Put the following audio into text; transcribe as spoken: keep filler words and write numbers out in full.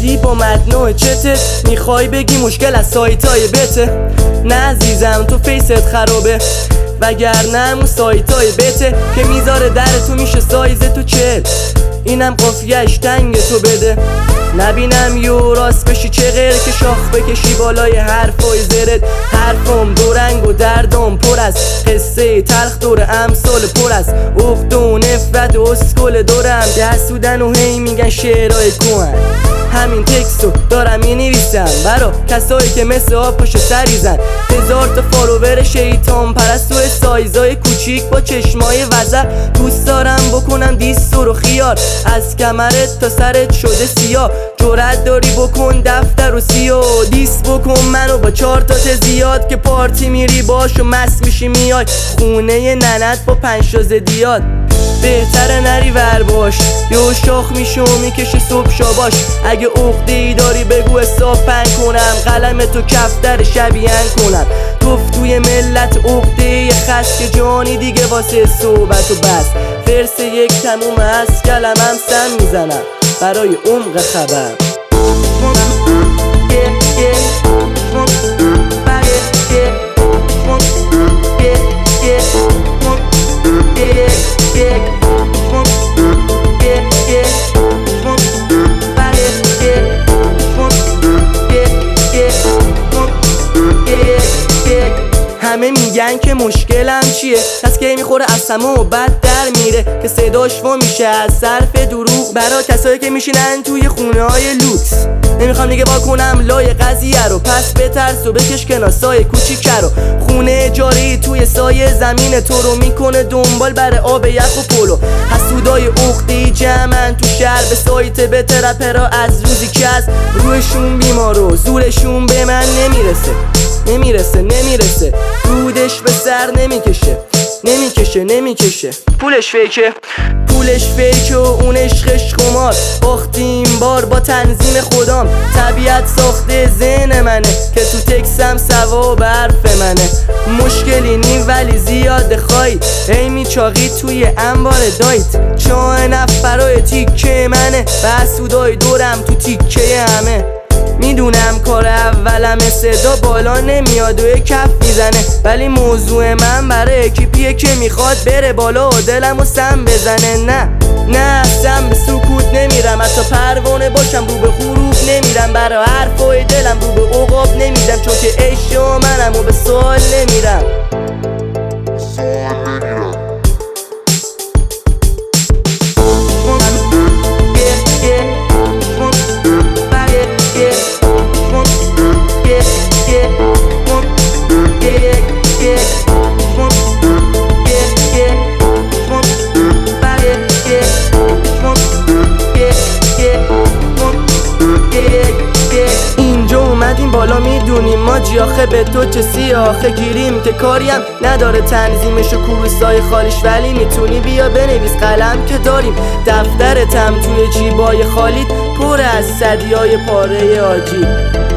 نوشتی با متن چته، میخوای بگی مشکل از سایتای بته. نه عزیزم تو فیست خرابه، وگرنه همون سایتای بته که میذاره در تو میشه سایز تو چل. اینم قافیه‌اش تنگ تو بده، نبینم یو راست بشی چه غیر که شاخ بکشی بالای حرفای زرت. حرفم دو رنگ و دردم پر از قصه تلخ دور امثال پر از عقد و نفرت و اسکل دورم دستودن و هی میگن شعرهای کهن. همین تکستو دارم مینویسم برا کسایی که مثل آب پشت سریزن. هزار تا فالوور شیطان پرست و سایزای کوچیک با چشمای وزر. دوست دارم بکنم دیستور و خیار، از کمرت تا سرت شده سیاه. جرأت داری بکن دفتر و سیاه، دیس بکن منو با چهار تا زیاد که پارتی میری باش و مست میشی میای خونه ننت با پنج تا زدیات. بهتره نری ور باش یو شاخ میشه و میکشه صبح شاباش. اگه عقده ای داری بگو حساب پنگ کنم، قلم تو کفتر شبیهن کنم. گفت توی ملت عقده ای خست که جانی دیگه واسه صحبت و بس. فرس یک تموم از کلمم سم میزنم برای عمق خبر. همه میگن که مشکلم چیه، پس که میخوره از همه و بد در میره که صداش وا میشه از صرف دروغ برا کسایی که میشینن توی خونه های لوکس. نمیخوام دیگه با کنم لای قضیه رو، پس بترس و بکش کنار سایه کوچیک رو. خونه اجاری توی سایه زمین تو رو میکنه دنبال بر آب یخ و پولو. حسودای عقده‌ای جمعن تو شهر به سایت به ترپرا از روزی که از روحشون بیمار و زورشون به من نمیرسه نمیرسه نمیرسه رودش به سر نمیکشه نمیکشه نمیکشه پولش فیکه پولش فیکه و اون عشقش قمار. باختیم بار با تنظیم خودم، طبیعت ساخته ذهن منه که تو تکسم ثواب حرف منه. مشکلی نی ولی زیاد خواهی ای میچاقی توی انبار دایت. چاه نفرای تیکه منه و حسودای دورم تو تیکه همه. میدونم کار اولم صدا بالا نمیاد و کف میزنه، ولی موضوع من برای اکیپیه که میخواد بره بالا و دلم و سم بزنه. نه نه سم به سکوت نمیرم، حتی پروانه باشم رو به حروف نمیرم. برای حرفای دلم رو به عقاب نمیدم، چون که عشق منم و به سوال نمیرم. این بالا میدونیم ما جیاخه به تو چه سیاخه گیریم که کاریم نداره تنظیمش و کروسای خالیش. ولی میتونی بیا بنویس قلم که داریم، دفترتم توی جیبای خالیت پر از صدیای پاره آجیل.